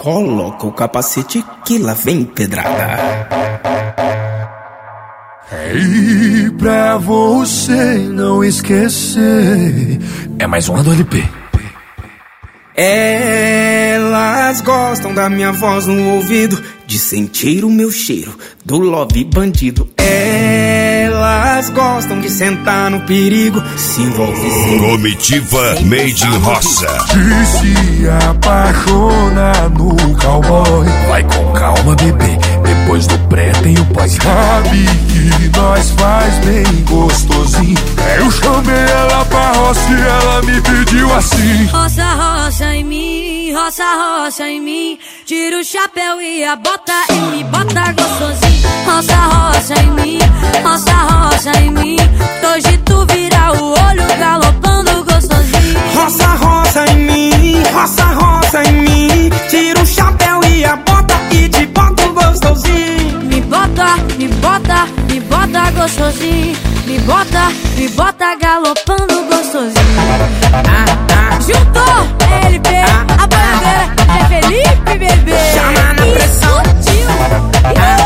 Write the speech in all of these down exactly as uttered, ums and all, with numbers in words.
Coloca o capacete que lá vem pedrada. E pra você não esquecer, é mais um do L P. Elas gostam da minha voz no ouvido, de sentir o meu cheiro do love bandido. Elas gostam de sentar no perigo, se envolve sem Comitiva Made in Roça. E se apaixona no cowboy, vai com calma, bebê, depois do pré tem o pós. Sabe que nós faz bem gostosinho. Eu chamei ela pra roça e ela me pediu assim: roça, roça em mim, roça, roça em mim. Tira o chapéu e a bota e me bota gostosinho. Roça, roça em mim, roça, roça em mim. Hoje tu vira o olho galopando gostosinho. Roça, roça em mim, roça, roça em mim. Tira o chapéu e a bota e te bota gostosinho. Me bota, me bota, me bota gostosinho. Me bota, me bota galopando gostosinho. Ah, ah. Juntou L P, ah, a bandeira é Felipe, bebê. Chama na pressão. Ah,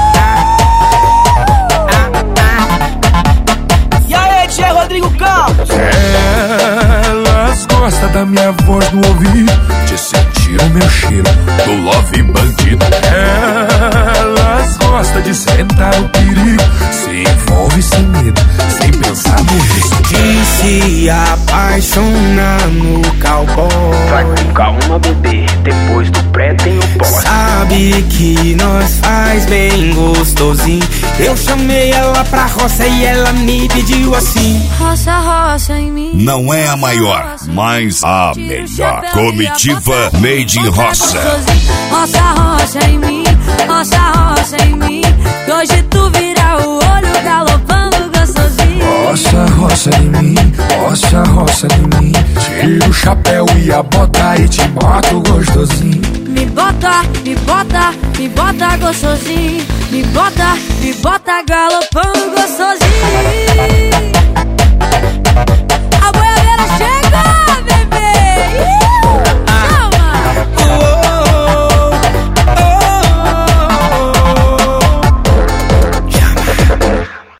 E aí, tia Rodrigo Campos? Elas gostam da minha voz no ouvido, de sentir o meu cheiro do love bandido. Elas gostam de sentar o perigo, se envolve sem medo, sem pensar no risco. E se apaixona no cowboy, vai com calma, bebê, depois do pré tem o pós. sabe que nós faz bem gostosinho. Eu chamei ela pra roça e ela me pediu assim: roça, roça em mim. Não é a maior, mas a melhor. Comitiva Made in Roça. Roça, roça em mim, roça, roça em mim. Hoje tu vira o olho galopando gostosinho. Roça, roça em mim, roça, roça em mim. Tira o chapéu e a bota e te mato gostosinho. Me bota, me bota, me bota gostosinho. Me bota, me bota galopando gostosinho.